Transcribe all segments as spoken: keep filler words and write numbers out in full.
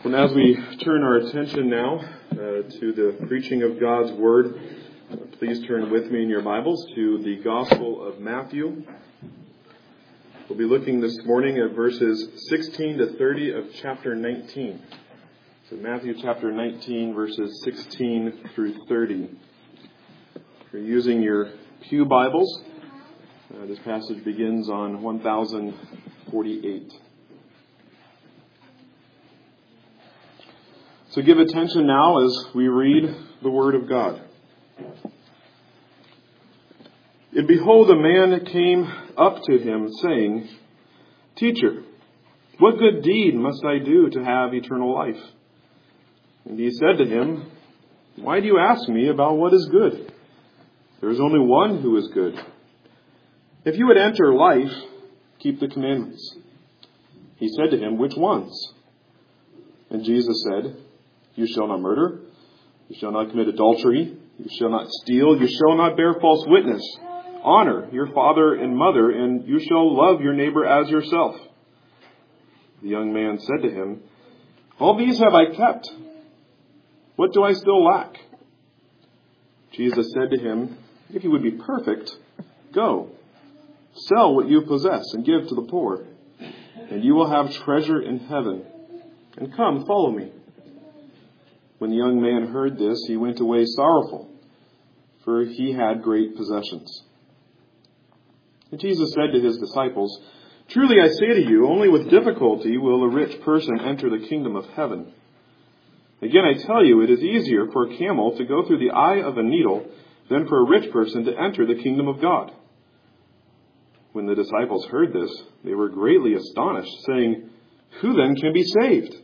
And as we turn our attention now uh, to the preaching of God's Word, uh, please turn with me in your Bibles to the Gospel of Matthew. We'll be looking this morning at verses sixteen to thirty of chapter nineteen. So Matthew chapter nineteen, verses sixteen through thirty. If you're using your pew Bibles, uh, this passage begins on one thousand forty-eight. So give attention now as we read the Word of God. And behold, a man came up to him, saying, Teacher, what good deed must I do to have eternal life? And he said to him, Why do you ask me about what is good? There is only one who is good. If you would enter life, keep the commandments. He said to him, Which ones? And Jesus said, You shall not murder. You shall not commit adultery. You shall not steal. You shall not bear false witness. Honor your father and mother, and you shall love your neighbor as yourself. The young man said to him, All these have I kept. What do I still lack? Jesus said to him, If you would be perfect, go. Sell what you possess and give to the poor, and you will have treasure in heaven. And come, follow me. When the young man heard this, he went away sorrowful, for he had great possessions. And Jesus said to his disciples, Truly I say to you, only with difficulty will a rich person enter the kingdom of heaven. Again I tell you, it is easier for a camel to go through the eye of a needle than for a rich person to enter the kingdom of God. When the disciples heard this, they were greatly astonished, saying, Who then can be saved?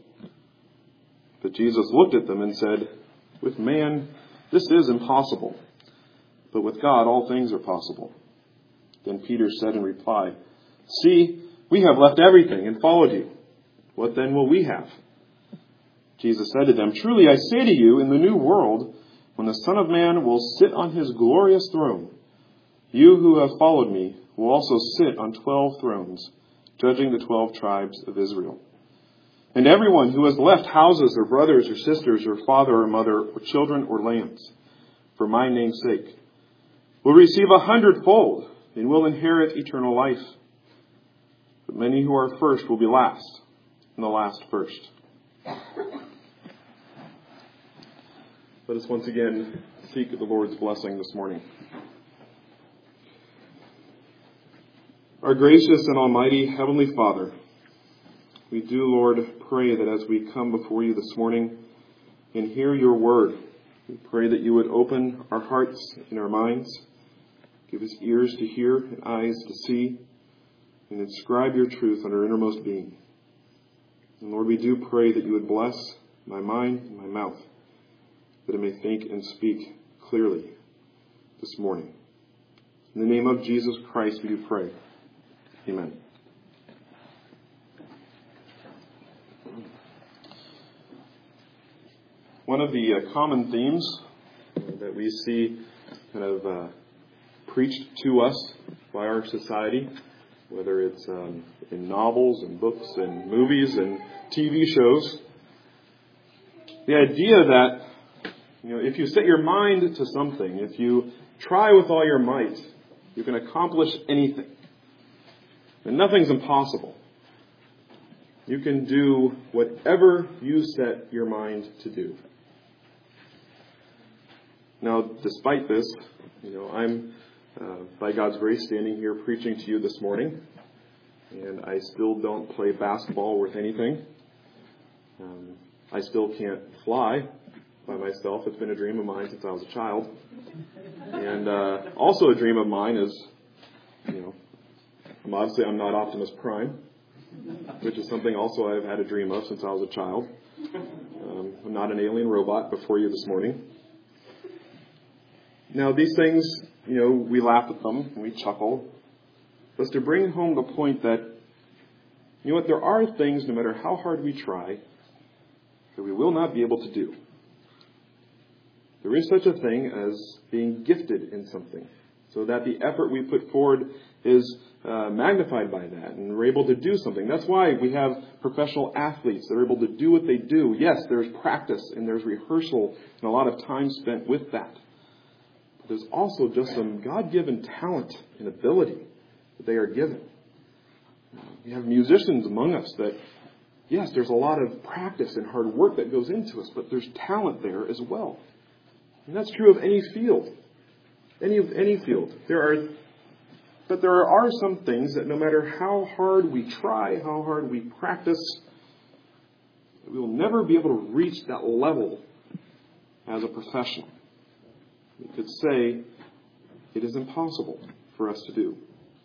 But Jesus looked at them and said, With man, this is impossible, but with God all things are possible. Then Peter said in reply, See, we have left everything and followed you. What then will we have? Jesus said to them, Truly I say to you, in the new world, when the Son of Man will sit on his glorious throne, you who have followed me will also sit on twelve thrones, judging the twelve tribes of Israel. And everyone who has left houses or brothers or sisters or father or mother or children or lands, for my name's sake, will receive a hundredfold and will inherit eternal life. But many who are first will be last, and the last first. Let us once again seek the Lord's blessing this morning. Our gracious and almighty Heavenly Father, we do, Lord, pray that as we come before you this morning and hear your word, we pray that you would open our hearts and our minds, give us ears to hear and eyes to see, and inscribe your truth on our innermost being. And Lord, we do pray that you would bless my mind and my mouth, that I may think and speak clearly this morning. In the name of Jesus Christ, we do pray. Amen. One of the uh, common themes that we see kind of uh, preached to us by our society, whether it's um, in novels and books and movies and T V shows, the idea that, you know, if you set your mind to something, if you try with all your might, you can accomplish anything. And nothing's impossible. You can do whatever you set your mind to do. Now, despite this, you know, I'm, uh, by God's grace, standing here preaching to you this morning, and I still don't play basketball worth anything. Um, I still can't fly by myself. It's been a dream of mine since I was a child. And uh, also a dream of mine is, you know, I'm obviously I'm not Optimus Prime, which is something also I've had a dream of since I was a child. Um, I'm not an alien robot before you this morning. Now, these things, you know, we laugh at them and we chuckle. But it's to bring home the point that, you know what, there are things, no matter how hard we try, that we will not be able to do. There is such a thing as being gifted in something, so that the effort we put forward is uh, magnified by that and are able to do something. That's why we have professional athletes that are able to do what they do. Yes, there's practice and there's rehearsal and a lot of time spent with that. But there's also just some God-given talent and ability that they are given. We have musicians among us that, yes, there's a lot of practice and hard work that goes into us, but there's talent there as well. And that's true of any field. Any of any field. There are but there are some things that no matter how hard we try, how hard we practice, we will never be able to reach that level as a professional. We could say it is impossible for us to do.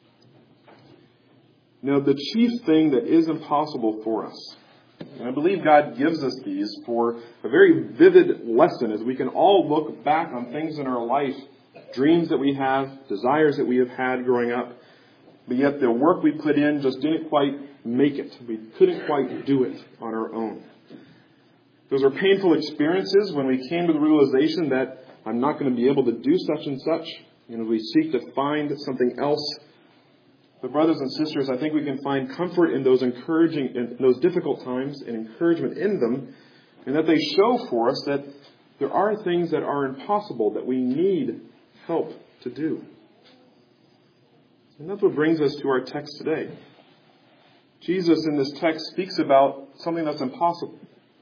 Now, the chief thing that is impossible for us, and I believe God gives us these for a very vivid lesson as we can all look back on things in our life, dreams that we have, desires that we have had growing up, but yet the work we put in just didn't quite make it. We couldn't quite do it on our own. Those are painful experiences when we came to the realization that I'm not going to be able to do such and such, and we seek to find something else. But brothers and sisters, I think we can find comfort in those encouraging, in those difficult times and encouragement in them, and that they show for us that there are things that are impossible that we need help to do. And that's what brings us to our text today. Jesus in this text speaks about something that's impossible.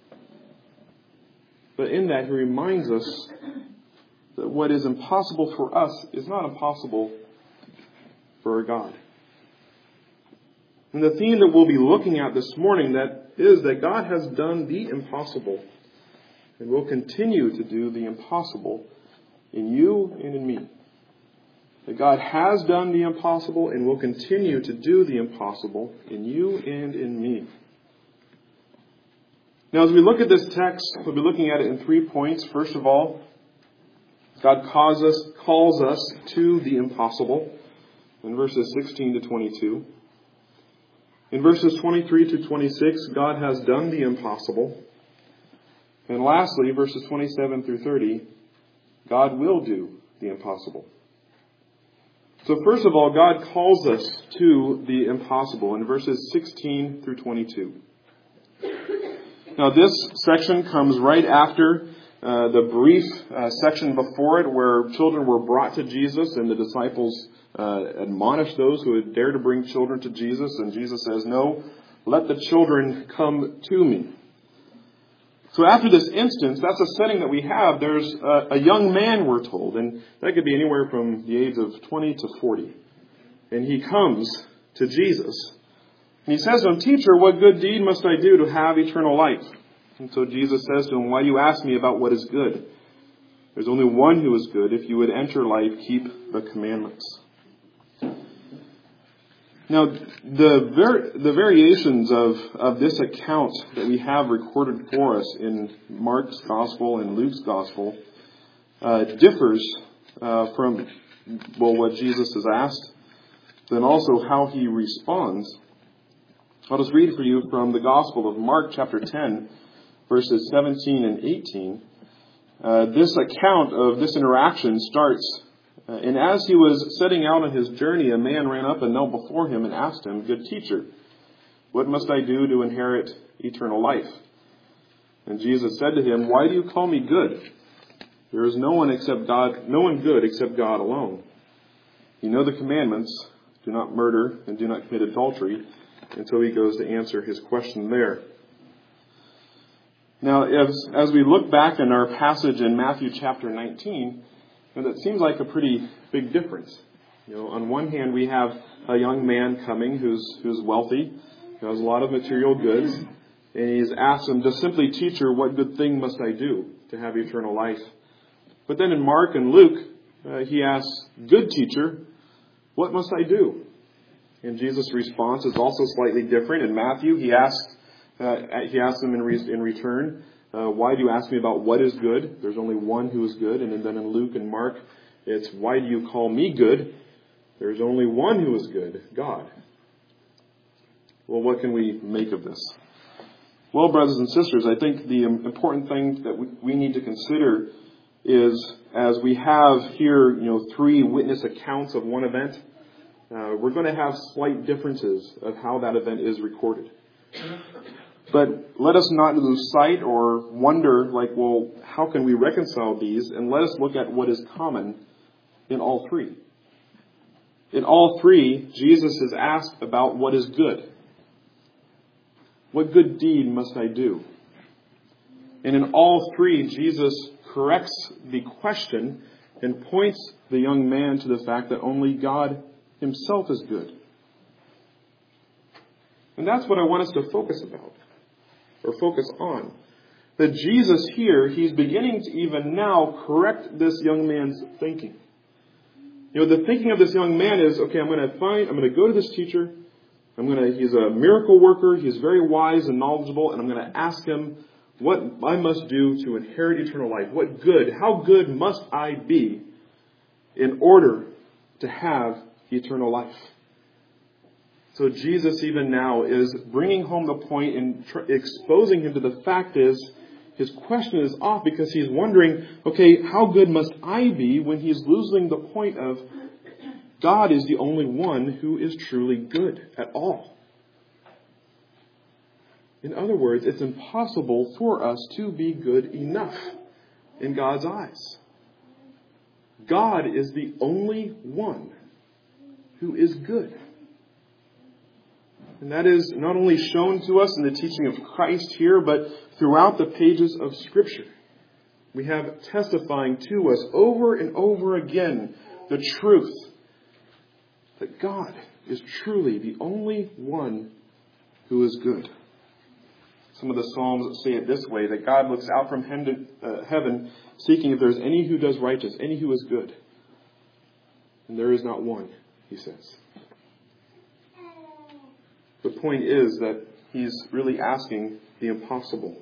But in that, he reminds us that what is impossible for us is not impossible for our God. And the theme that we'll be looking at this morning that is that God has done the impossible and will continue to do the impossible in you and in me. That God has done the impossible and will continue to do the impossible in you and in me. Now, as we look at this text, we'll be looking at it in three points. First of all, God calls us, calls us to the impossible in verses sixteen to twenty-two. In verses twenty-three to twenty-six, God has done the impossible. And lastly, verses twenty-seven through thirty, God will do the impossible. So first of all, God calls us to the impossible in verses sixteen through twenty-two. Now this section comes right after uh, the brief uh, section before it where children were brought to Jesus and the disciples uh, admonished those who had dared to bring children to Jesus. And Jesus says, "No, let the children come to me." So after this instance, that's a setting that we have. There's a, a young man, we're told, and that could be anywhere from the age of twenty to forty. And he comes to Jesus. And he says to him, "Teacher, what good deed must I do to have eternal life?" And so Jesus says to him, "Why do you ask me about what is good? There's only one who is good. If you would enter life, keep the commandments." Now, the var- the variations of, of this account that we have recorded for us in Mark's Gospel and Luke's Gospel uh, differs uh, from, well, what Jesus is asked, then also how he responds. I'll just read for you from the Gospel of Mark chapter ten, verses seventeen and eighteen. Uh, this account of this interaction starts, uh, and as he was setting out on his journey, a man ran up and knelt before him and asked him, "Good teacher, what must I do to inherit eternal life?" And Jesus said to him, "Why do you call me good? There is no one except God, no one good except God alone. You know the commandments: do not murder and do not commit adultery," until he goes to answer his question there. Now, as, as we look back in our passage in Matthew chapter nineteen, and it seems like a pretty big difference. You know, on one hand, we have a young man coming who's who's wealthy, who has a lot of material goods, and he's asked him, just simply, "Teacher, what good thing must I do to have eternal life?" But then in Mark and Luke, uh, he asks, "Good teacher, what must I do?" And Jesus' response is also slightly different. In Matthew, he asks, uh, he asks him in, re- in return, uh, "Why do you ask me about what is good? There's only one who is good." And then in Luke and Mark, it's, "Why do you call me good? There's only one who is good, God." Well, what can we make of this? Well, brothers and sisters, I think the important thing that we, we need to consider is, as we have here, you know, three witness accounts of one event, Uh, we're going to have slight differences of how that event is recorded. But let us not lose sight or wonder, like, well, how can we reconcile these? And let us look at what is common in all three. In all three, Jesus is asked about what is good. What good deed must I do? And in all three, Jesus corrects the question and points the young man to the fact that only God himself is good. And that's what I want us to focus about, or focus on. That Jesus here, he's beginning to even now correct this young man's thinking. You know, the thinking of this young man is, okay, I'm going to find, I'm going to go to this teacher. I'm going to, he's a miracle worker. He's very wise and knowledgeable. And I'm going to ask him what I must do to inherit eternal life. What good, how good must I be in order to have eternal life? So Jesus even now is bringing home the point and tr- exposing him to the fact is, his question is off because he's wondering, okay, how good must I be, when he's losing the point of God is the only one who is truly good at all. In other words, it's impossible for us to be good enough in God's eyes. God is the only one who is good. And that is not only shown to us in the teaching of Christ here, but throughout the pages of Scripture. We have testifying to us over and over again the truth that God is truly the only one who is good. Some of the Psalms say it this way, that God looks out from heaven seeking if there's any who does righteous, any who is good. And there is not one, he says. The point is that he's really asking the impossible.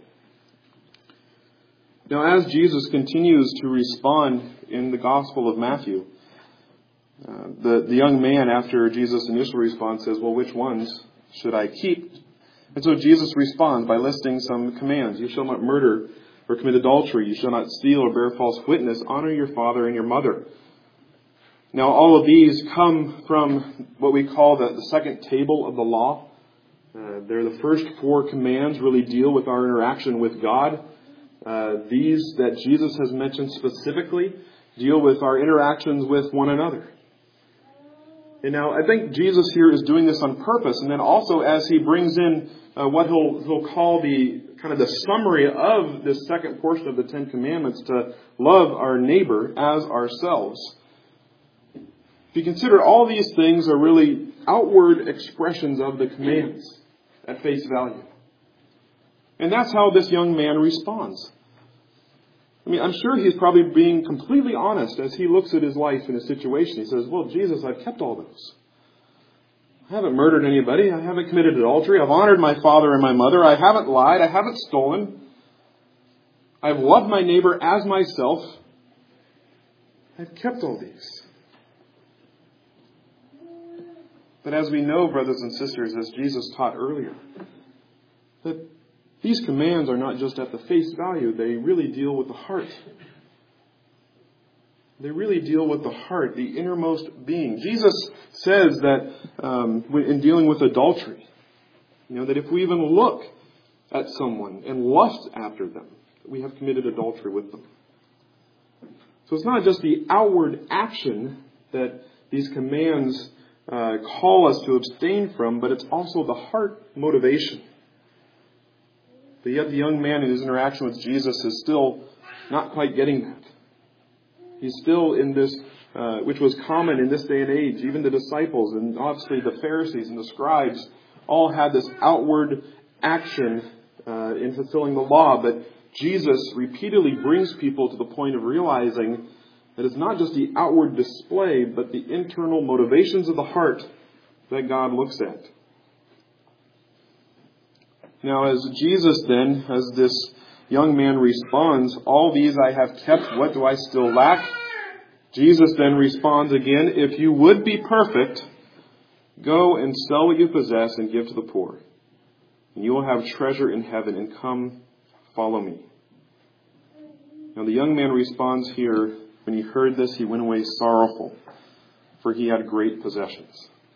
Now, as Jesus continues to respond in the Gospel of Matthew, uh, the, the young man, after Jesus' initial response, says, well, which ones should I keep? And so Jesus responds by listing some commands. You shall not murder or commit adultery. You shall not steal or bear false witness. Honor your father and your mother. Now, all of these come from what we call the, the second table of the law. Uh, they're the first four commands, really deal with our interaction with God. Uh, these that Jesus has mentioned specifically deal with our interactions with one another. And now I think Jesus here is doing this on purpose. And then also as he brings in uh, what he'll, he'll call the kind of the summary of this second portion of the Ten Commandments, to love our neighbor as ourselves. If you consider, all these things are really outward expressions of the commands at face value. And that's how this young man responds. I mean, I'm sure he's probably being completely honest as he looks at his life and his situation. He says, well, Jesus, I've kept all those. I haven't murdered anybody. I haven't committed adultery. I've honored my father and my mother. I haven't lied. I haven't stolen. I've loved my neighbor as myself. I've kept all these. But as we know, brothers and sisters, as Jesus taught earlier, that these commands are not just at the face value. They really deal with the heart. They really deal with the heart, the innermost being. Jesus says that um, in dealing with adultery, you know, that if we even look at someone and lust after them, we have committed adultery with them. So it's not just the outward action that these commands uh, call us to abstain from, but it's also the heart motivation. But yet the young man in his interaction with Jesus is still not quite getting that. He's still in this, uh, which was common in this day and age. Even the disciples and obviously the Pharisees and the scribes all had this outward action uh, in fulfilling the law. But Jesus repeatedly brings people to the point of realizing that it's not just the outward display, but the internal motivations of the heart that God looks at. Now, as Jesus then, as this young man responds, all these I have kept, what do I still lack? Jesus then responds again, if you would be perfect, go and sell what you possess and give to the poor. And you will have treasure in heaven, and come, follow me. Now the young man responds here, when he heard this, he went away sorrowful, for he had great possessions.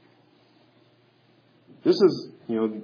This is, you know,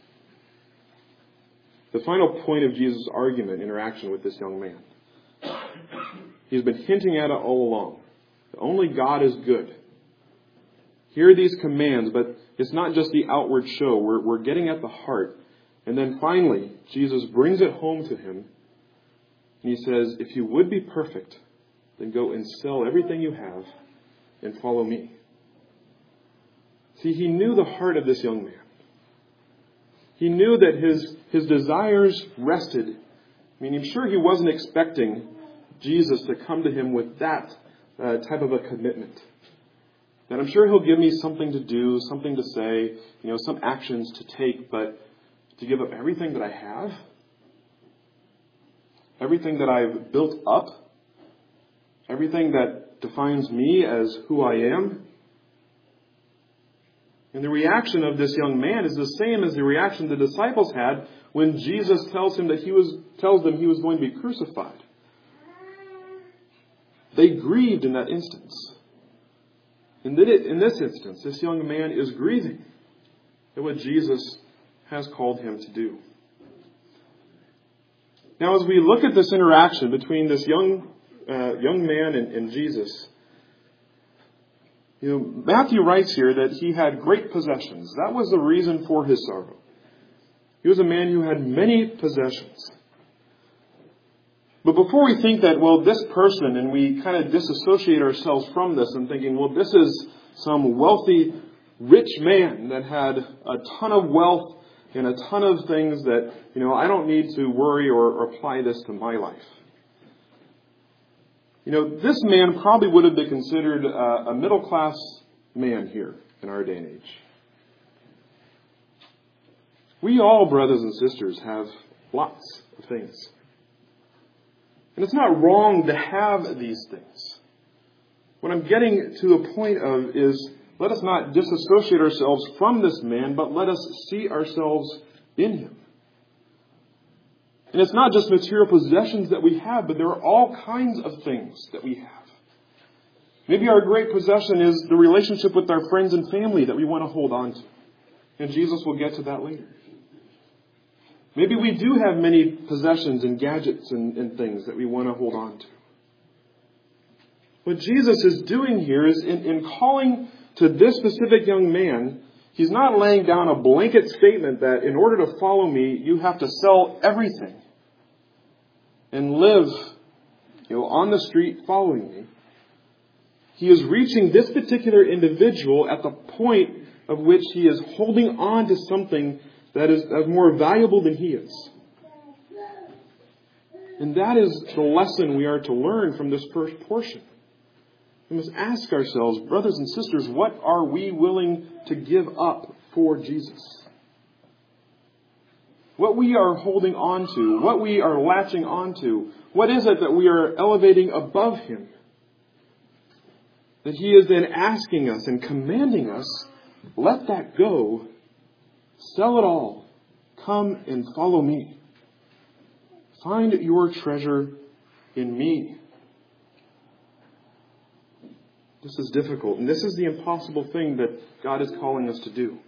the final point of Jesus' argument, interaction with this young man. He's been hinting at it all along. Only God is good. Here are these commands, but it's not just the outward show. We're, we're getting at the heart. And then finally, Jesus brings it home to him. And he says, if you would be perfect, then go and sell everything you have and follow me. See, he knew the heart of this young man. He knew that his, his desires rested. I mean, I'm sure he wasn't expecting Jesus to come to him with that uh, type of a commitment. That I'm sure he'll give me something to do, something to say, you know, some actions to take, but to give up everything that I have, everything that I've built up, everything that defines me as who I am. And the reaction of this young man is the same as the reaction the disciples had when Jesus tells him that he was tells them he was going to be crucified. They grieved in that instance. In this instance, this young man is grieving at what Jesus has called him to do. Now, as we look at this interaction between this young uh, young man and, and Jesus, you know, Matthew writes here that he had great possessions. That was the reason for his sorrow. He was a man who had many possessions. But before we think that, well, this person, and we kind of disassociate ourselves from this and thinking, well, this is some wealthy, rich man that had a ton of wealth and a ton of things that, you know, I don't need to worry or, or apply this to my life. You know, this man probably would have been considered a, a middle-class man here in our day and age. We all, brothers and sisters, have lots of things. And it's not wrong to have these things. What I'm getting to the point of is, let us not disassociate ourselves from this man, but let us see ourselves in him. And it's not just material possessions that we have, but there are all kinds of things that we have. Maybe our great possession is the relationship with our friends and family that we want to hold on to. And Jesus will get to that later. Maybe we do have many possessions and gadgets and, and things that we want to hold on to. What Jesus is doing here is in, in calling to this specific young man, he's not laying down a blanket statement that in order to follow me, you have to sell everything and live, you know, on the street following me. He is reaching this particular individual at the point of which he is holding on to something that is more valuable than he is. And that is the lesson we are to learn from this first portion. We must ask ourselves, brothers and sisters, what are we willing to give up for Jesus? What we are holding on to, what we are latching on to, what is it that we are elevating above him? That he is then asking us and commanding us, let that go, sell it all, come and follow me. Find your treasure in me. This is difficult, and this is the impossible thing that God is calling us to do.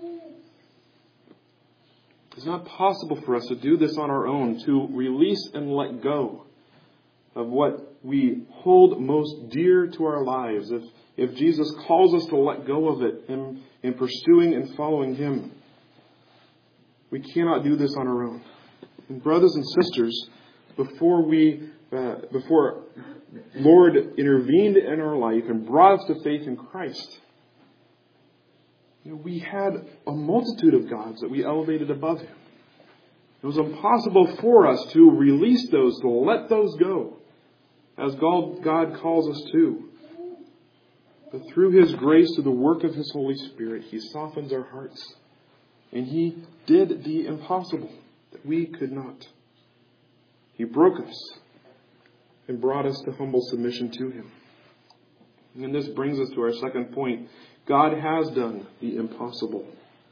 It's not possible for us to do this on our own, to release and let go of what we hold most dear to our lives. If, if Jesus calls us to let go of it in, in pursuing and following him, we cannot do this on our own. And brothers and sisters, before we, uh, before Lord intervened in our life and brought us to faith in Christ, you know, we had a multitude of gods that we elevated above him. It was impossible for us to release those, to let those go, as God, God calls us to. But through his grace, through the work of his Holy Spirit, he softens our hearts. And he did the impossible that we could not. He broke us and brought us to humble submission to him. And this brings us to our second point. God has done the impossible.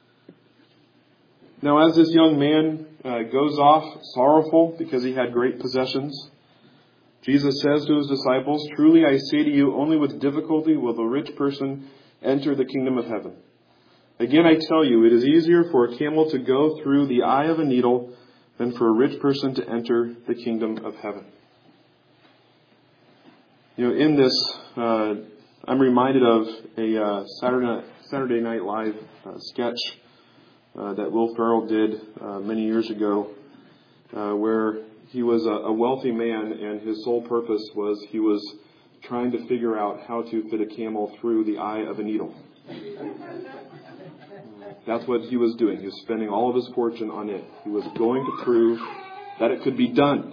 Now, as this young man uh, goes off sorrowful because he had great possessions, Jesus says to his disciples, "Truly I say to you, only with difficulty will the rich person enter the kingdom of heaven. Again, I tell you, it is easier for a camel to go through the eye of a needle than for a rich person to enter the kingdom of heaven. You know, in this, uh, I'm reminded of a uh, Saturday, Saturday Night Live uh, sketch uh, that Will Ferrell did uh, many years ago, uh, where he was a, a wealthy man, and his sole purpose was he was trying to figure out how to fit a camel through the eye of a needle. That's what he was doing. He was spending all of his fortune on it. He was going to prove that it could be done.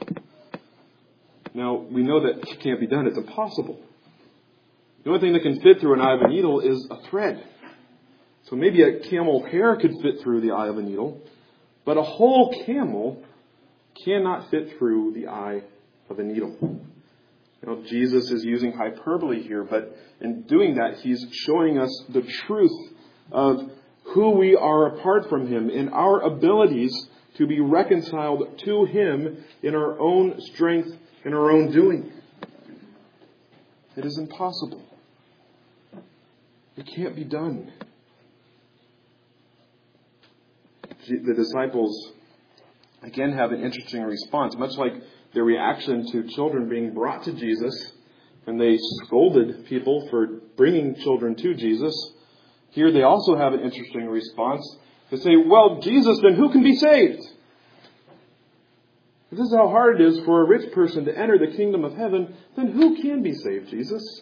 Now, we know that it can't be done. It's impossible. The only thing that can fit through an eye of a needle is a thread. So maybe a camel hair could fit through the eye of a needle, but a whole camel cannot fit through the eye of a needle. You know, Jesus is using hyperbole here, but in doing that, he's showing us the truth of who we are apart from him and our abilities to be reconciled to him in our own strength and our own doing. It is impossible. It can't be done. The disciples, again, have an interesting response, much like their reaction to children being brought to Jesus, and they scolded people for bringing children to Jesus. Here they also have an interesting response. They say, well, Jesus, then who can be saved? If this is how hard it is for a rich person to enter the kingdom of heaven, then who can be saved, Jesus?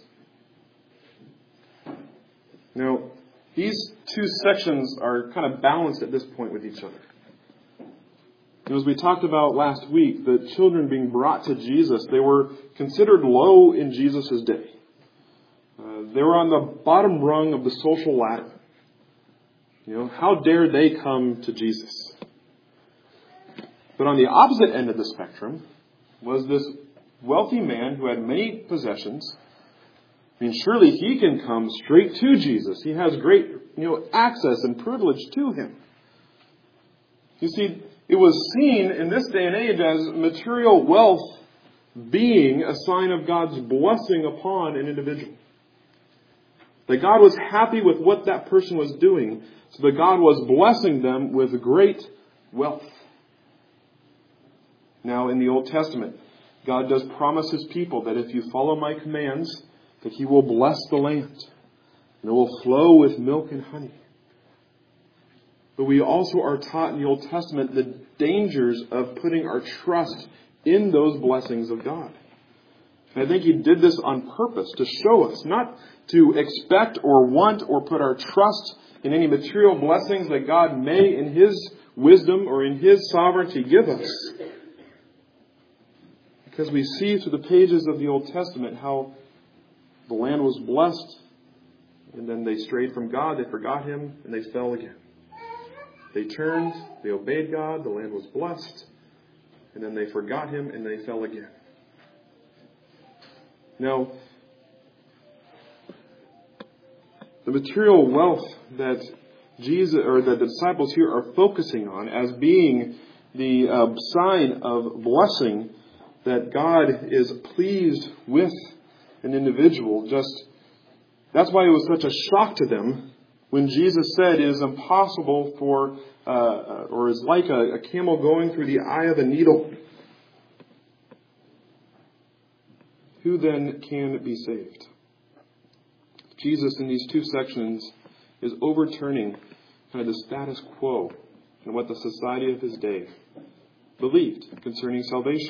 Now, these two sections are kind of balanced at this point with each other. As we talked about last week, the children being brought to Jesus, they were considered low in Jesus' day. Uh, they were on the bottom rung of the social ladder. You know, how dare they come to Jesus? But on the opposite end of the spectrum was this wealthy man who had many possessions. I mean, surely he can come straight to Jesus. He has great, you know, access and privilege to him. You see, it was seen in this day and age as material wealth being a sign of God's blessing upon an individual. That God was happy with what that person was doing, so that God was blessing them with great wealth. Now, in the Old Testament, God does promise his people that if you follow my commands, that he will bless the land, and it will flow with milk and honey. But we also are taught in the Old Testament the dangers of putting our trust in those blessings of God. And I think he did this on purpose to show us, not to expect or want or put our trust in any material blessings that God may, in his wisdom or in his sovereignty, give us. Because we see through the pages of the Old Testament how the land was blessed, and then they strayed from God, they forgot him, and they fell again. They turned, they obeyed God, the land was blessed, and then they forgot him and they fell again. Now, the material wealth that Jesus or that the disciples here are focusing on as being the uh, sign of blessing that God is pleased with an individual, just that's why it was such a shock to them when Jesus said it is impossible for, uh, or is like a, a camel going through the eye of a needle. Who then can be saved? Jesus in these two sections is overturning kind of the status quo and what the society of his day believed concerning salvation.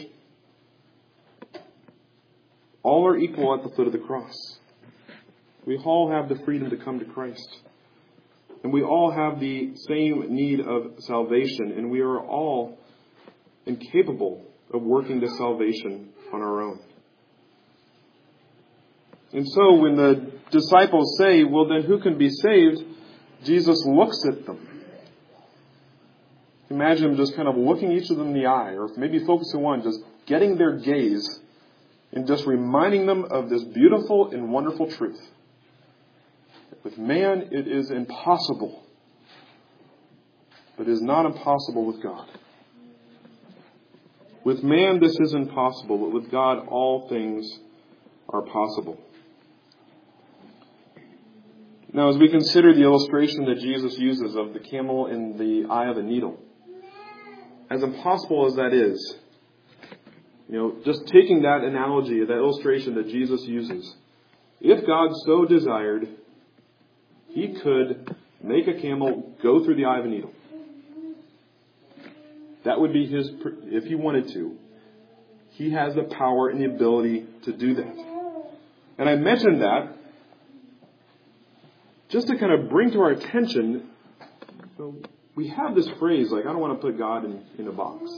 All are equal at the foot of the cross. We all have the freedom to come to Christ. And we all have the same need of salvation, and we are all incapable of working to salvation on our own. And so when the disciples say, well, then who can be saved? Jesus looks at them. Imagine him just kind of looking each of them in the eye, or maybe focusing on one, just getting their gaze and just reminding them of this beautiful and wonderful truth. With man, it is impossible. But it is not impossible with God. With man, this is impossible, but with God, all things are possible. Now, as we consider the illustration that Jesus uses of the camel in the eye of a needle, as impossible as that is, you know, just taking that analogy, that illustration that Jesus uses, if God so desired, He could make a camel go through the eye of a needle. That would be His, if He wanted to. He has the power and the ability to do that. And I mentioned that just to kind of bring to our attention, so we have this phrase, like, I don't want to put God in, in a box.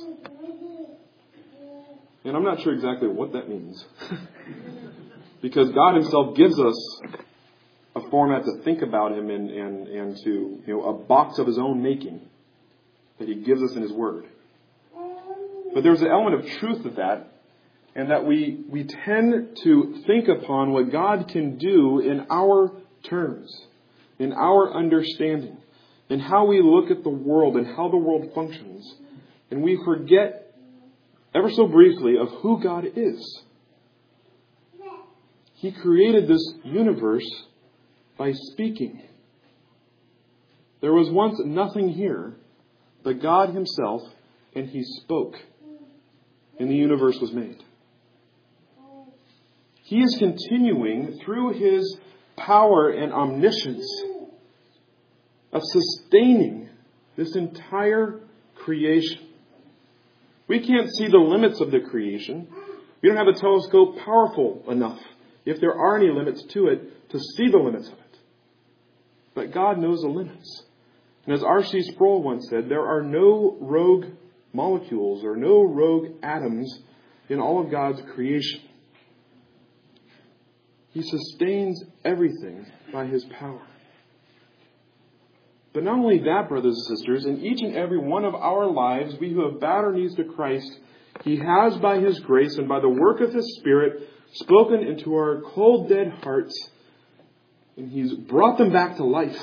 And I'm not sure exactly what that means. Because God Himself gives us a format to think about Him and, and, and to, you know, a box of His own making that He gives us in His Word. But there's an element of truth to that, and that we, we tend to think upon what God can do in our terms, in our understanding, in how we look at the world and how the world functions. And we forget ever so briefly of who God is. He created this universe by speaking. There was once nothing here but God Himself, and He spoke, and the universe was made. He is continuing through His power and omniscience of sustaining this entire creation. We can't see the limits of the creation. We don't have a telescope powerful enough, if there are any limits to it, to see the limits of it. But God knows the limits. And as R C Sproul once said, there are no rogue molecules or no rogue atoms in all of God's creation. He sustains everything by His power. But not only that, brothers and sisters, in each and every one of our lives, we who have bowed our knees to Christ, He has by His grace and by the work of His Spirit spoken into our cold, dead hearts, and He's brought them back to life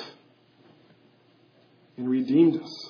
and redeemed us.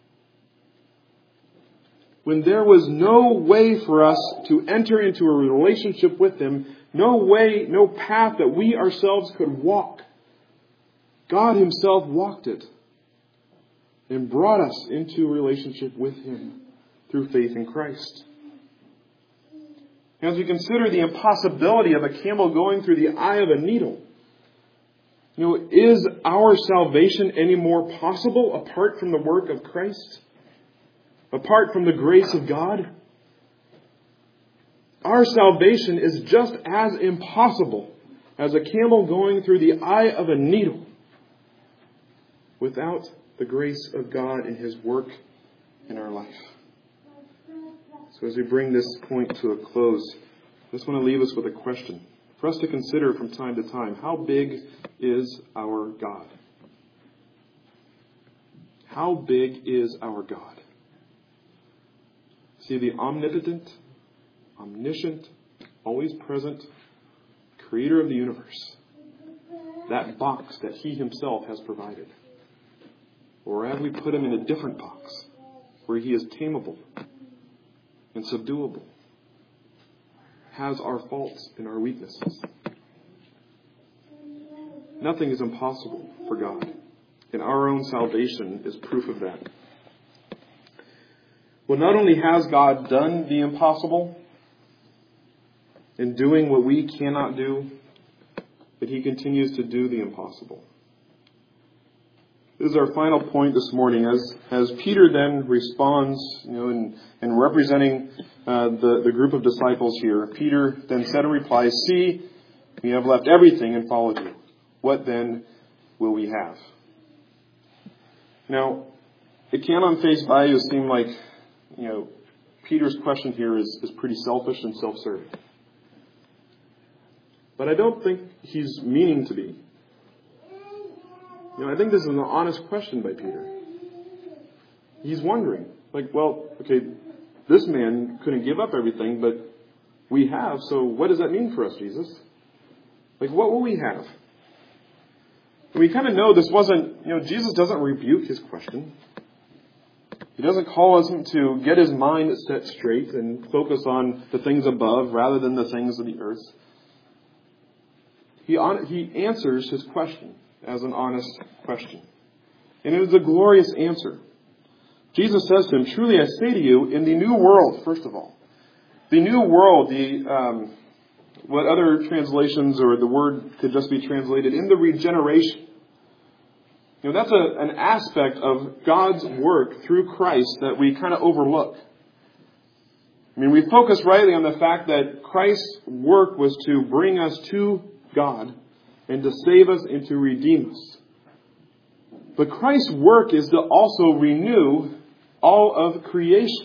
When there was no way for us to enter into a relationship with Him, no way, no path that we ourselves could walk, God Himself walked it and brought us into a relationship with Him through faith in Christ. As we consider the impossibility of a camel going through the eye of a needle, you know, is our salvation any more possible apart from the work of Christ? Apart from the grace of God? Our salvation is just as impossible as a camel going through the eye of a needle without the grace of God in His work in our life. So as we bring this point to a close, I just want to leave us with a question for us to consider from time to time. How big is our God? How big is our God? See, the omnipotent, omniscient, always present Creator of the universe. That box that He Himself has provided. Or have we put Him in a different box where He is tameable and subduable, has our faults and our weaknesses. Nothing is impossible for God, and our own salvation is proof of that. Well, not only has God done the impossible in doing what we cannot do, but He continues to do the impossible. This is our final point this morning. As as Peter then responds, you know, in, in representing uh, the, the group of disciples here, Peter then said in reply, "See, we have left everything and followed you. What then will we have?" Now, it can on face value seem like, you know, Peter's question here is, is pretty selfish and self-serving. But I don't think he's meaning to be. You know, I think this is an honest question by Peter. He's wondering, like, well, okay, this man couldn't give up everything, but we have, so what does that mean for us, Jesus? Like, what will we have? And we kind of know this wasn't, you know, Jesus doesn't rebuke his question. He doesn't call us to get his mind set straight and focus on the things above rather than the things of the earth. He, he answers his question as an honest question. And it is a glorious answer. Jesus says to him, truly I say to you, in the new world, first of all, the new world, the um, what other translations or the word could just be translated in the regeneration. You know, that's a, an aspect of God's work through Christ that we kind of overlook. I mean, we focus rightly on the fact that Christ's work was to bring us to God and to save us and to redeem us. But Christ's work is to also renew all of creation.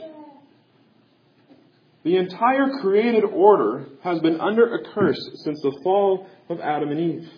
The entire created order has been under a curse since the fall of Adam and Eve.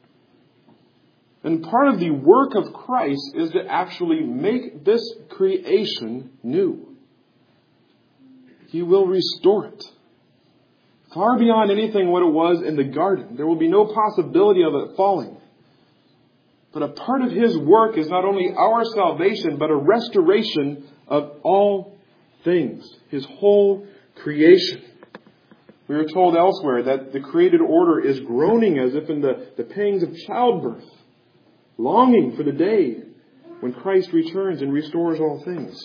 And part of the work of Christ is to actually make this creation new. He will restore it. Far beyond anything what it was in the garden. There will be no possibility of it falling. But a part of His work is not only our salvation, but a restoration of all things. His whole creation. We are told elsewhere that the created order is groaning as if in the, the pangs of childbirth, longing for the day when Christ returns and restores all things.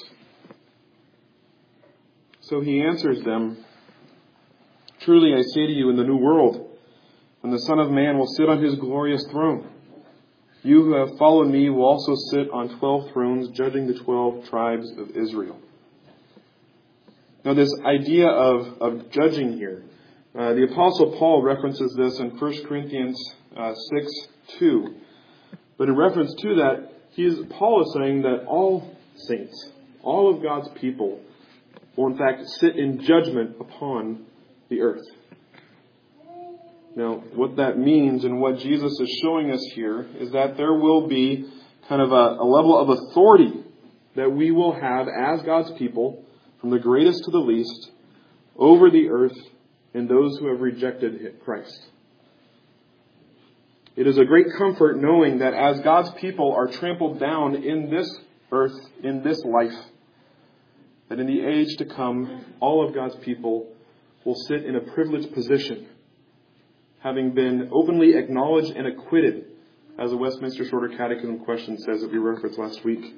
So He answers them, truly I say to you, in the new world, when the Son of Man will sit on His glorious throne, you who have followed me will also sit on twelve thrones, judging the twelve tribes of Israel. Now this idea of, of judging here, uh, the Apostle Paul references this in First Corinthians uh, six two. But in reference to that, he is, Paul is saying that all saints, all of God's people, will in fact sit in judgment upon the earth. Now, what that means and what Jesus is showing us here is that there will be kind of a, a level of authority that we will have as God's people, from the greatest to the least, over the earth and those who have rejected Christ. It is a great comfort knowing that as God's people are trampled down in this earth, in this life, that in the age to come, all of God's people will sit in a privileged position, having been openly acknowledged and acquitted, as the Westminster Shorter Catechism question says that we referenced last week.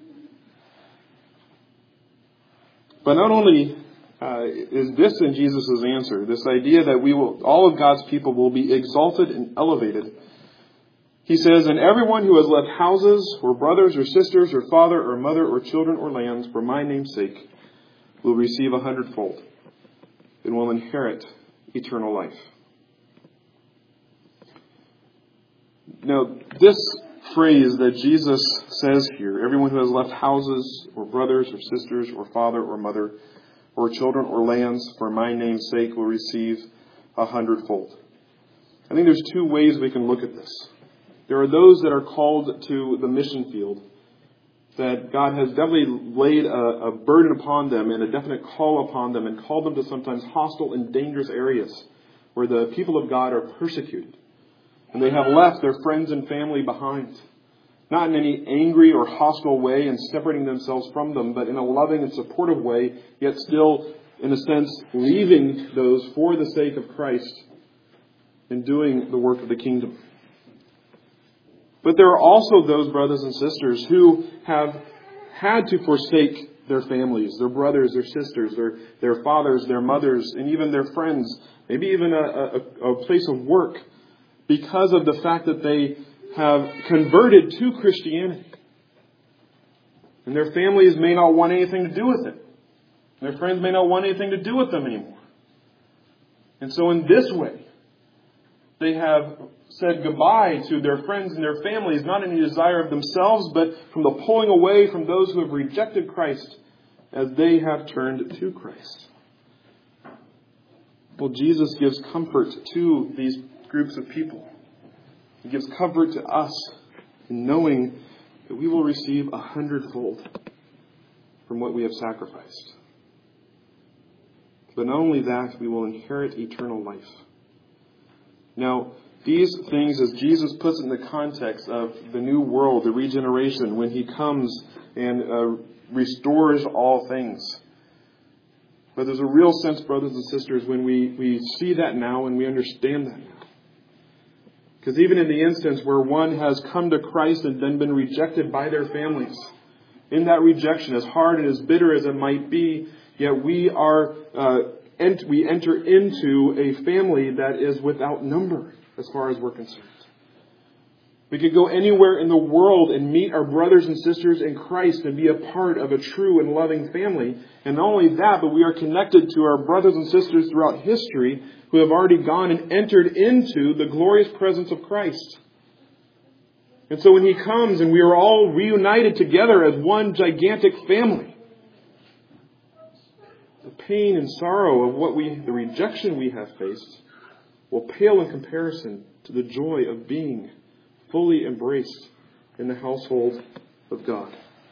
But not only uh, is this in Jesus' answer, this idea that we will, all of God's people will be exalted and elevated. He says, and everyone who has left houses or brothers or sisters or father or mother or children or lands for my name's sake will receive a hundredfold and will inherit eternal life. Now, this phrase that Jesus says here, everyone who has left houses or brothers or sisters or father or mother or children or lands for my name's sake will receive a hundredfold. I think there's two ways we can look at this. There are those that are called to the mission field, that God has definitely laid a, a burden upon them and a definite call upon them and called them to sometimes hostile and dangerous areas where the people of God are persecuted. And they have left their friends and family behind. Not in any angry or hostile way and separating themselves from them, but in a loving and supportive way, yet still, in a sense, leaving those for the sake of Christ and doing the work of the kingdom. But there are also those brothers and sisters who have had to forsake their families, their brothers, their sisters, their, their fathers, their mothers, and even their friends, maybe even a, a, a place of work, because of the fact that they have converted to Christianity. And their families may not want anything to do with it. Their friends may not want anything to do with them anymore. And so in this way, they have said goodbye to their friends and their families, not in any desire of themselves, but from the pulling away from those who have rejected Christ as they have turned to Christ. Well, Jesus gives comfort to these groups of people. He gives comfort to us in knowing that we will receive a hundredfold from what we have sacrificed. But not only that, we will inherit eternal life. Now, these things, as Jesus puts it in the context of the new world, the regeneration, when He comes and uh, restores all things. But there's a real sense, brothers and sisters, when we, we see that now and we understand that now. Because even in the instance where one has come to Christ and then been rejected by their families, in that rejection, as hard and as bitter as it might be, yet we are uh, ent- we enter into a family that is without number as far as we're concerned. We could go anywhere in the world and meet our brothers and sisters in Christ and be a part of a true and loving family. And not only that, but we are connected to our brothers and sisters throughout history who have already gone and entered into the glorious presence of Christ. And so when He comes and we are all reunited together as one gigantic family, the pain and sorrow of what we, the rejection we have faced, will pale in comparison to the joy of being fully embraced in the household of God.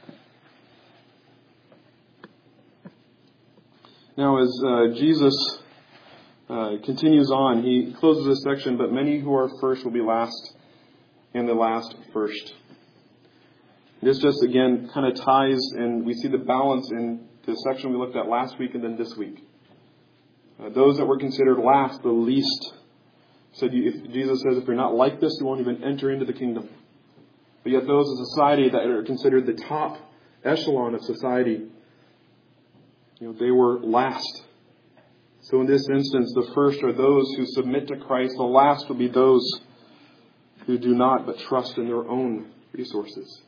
Now, as uh, Jesus uh, continues on, He closes this section, but many who are first will be last, and the last first. This just, again, kind of ties, and we see the balance in the section we looked at last week and then this week. Uh, those that were considered last, the least, said you, if Jesus says, if you're not like this, you won't even enter into the kingdom. But yet those in society that are considered the top echelon of society, you know, they were last. So in this instance, the first are those who submit to Christ. The last will be those who do not but trust in their own resources.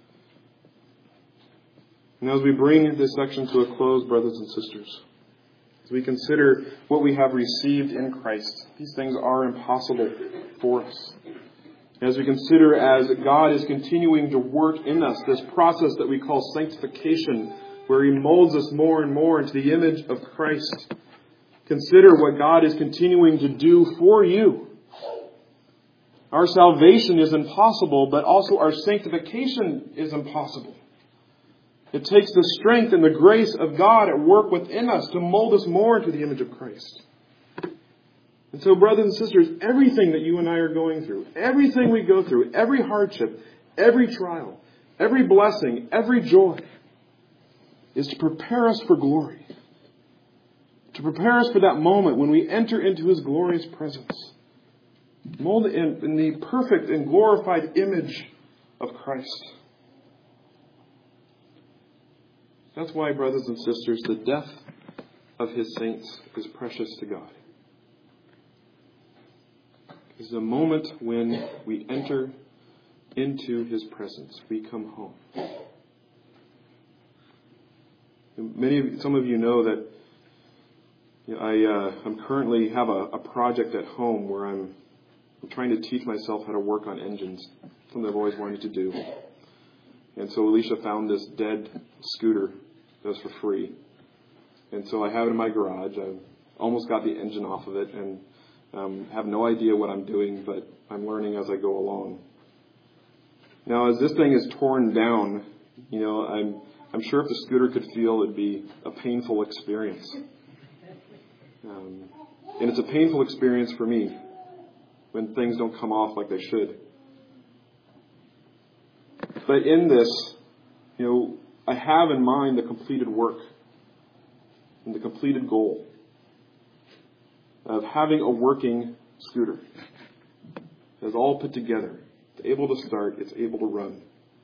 And as we bring this section to a close, brothers and sisters, as we consider what we have received in Christ, these things are impossible for us. As we consider as God is continuing to work in us, this process that we call sanctification, where He molds us more and more into the image of Christ, consider what God is continuing to do for you. Our salvation is impossible, but also our sanctification is impossible. It takes the strength and the grace of God at work within us to mold us more into the image of Christ. And so, brothers and sisters, everything that you and I are going through, everything we go through, every hardship, every trial, every blessing, every joy, is to prepare us for glory. To prepare us for that moment when we enter into His glorious presence. Molded in, in the perfect and glorified image of Christ. That's why, brothers and sisters, the death of His saints is precious to God. It's the moment when we enter into His presence. We come home. Many of, some of you know that you know, I uh, I'm currently have a, a project at home where I'm, I'm trying to teach myself how to work on engines. Something I've always wanted to do. And so Alicia found this dead scooter that was for free. And so I have it in my garage. I've almost got the engine off of it and um, have no idea what I'm doing, but I'm learning as I go along. Now, as this thing is torn down, you know, I'm I'm sure if the scooter could feel, it'd be a painful experience. Um, and it's a painful experience for me when things don't come off like they should. But in this, you know, I have in mind the completed work and the completed goal of having a working scooter that's all put together. It's able to start. It's able to run.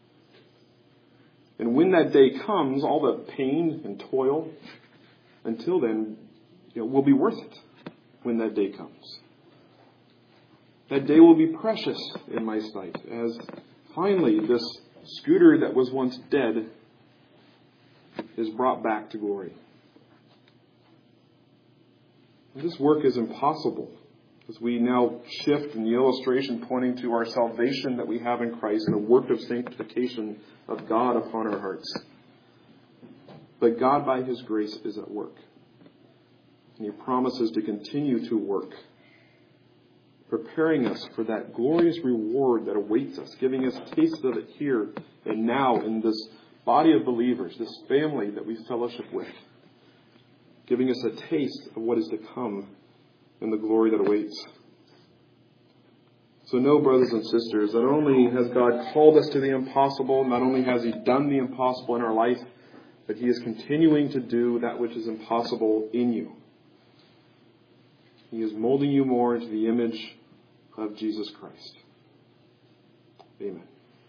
And when that day comes, all the pain and toil until then, you know, will be worth it when that day comes. That day will be precious in my sight as finally this scooter that was once dead is brought back to glory. This work is impossible as we now shift in the illustration pointing to our salvation that we have in Christ and the work of sanctification of God upon our hearts. But God, by His grace, is at work. And He promises to continue to work, preparing us for that glorious reward that awaits us, giving us tastes of it here and now in this body of believers, this family that we fellowship with, giving us a taste of what is to come in the glory that awaits. So know, brothers and sisters, not only has God called us to the impossible, not only has He done the impossible in our life, but He is continuing to do that which is impossible in you. He is molding you more into the image of Jesus Christ. Amen.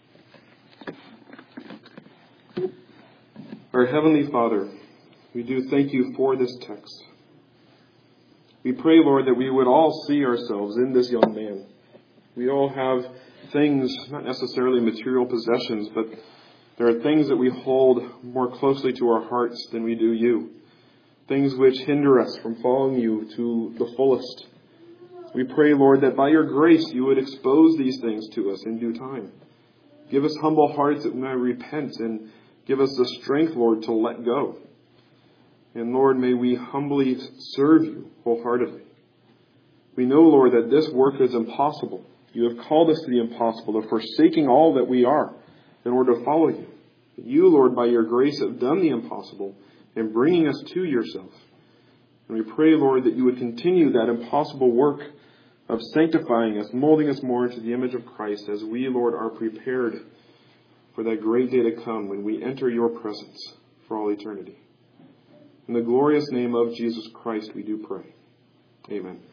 Our Heavenly Father, we do thank you for this text. We pray, Lord, that we would all see ourselves in this young man. We all have things, not necessarily material possessions, but there are things that we hold more closely to our hearts than we do you. Things which hinder us from following you to the fullest. We pray, Lord, that by your grace you would expose these things to us in due time. Give us humble hearts that we may repent, and give us the strength, Lord, to let go. And Lord, may we humbly serve you wholeheartedly. We know, Lord, that this work is impossible. You have called us to the impossible, of forsaking all that we are in order to follow you. But you, Lord, by your grace have done the impossible in bringing us to yourself. And we pray, Lord, that you would continue that impossible work of sanctifying us, molding us more into the image of Christ as we, Lord, are prepared for that great day to come when we enter your presence for all eternity. In the glorious name of Jesus Christ, we do pray. Amen.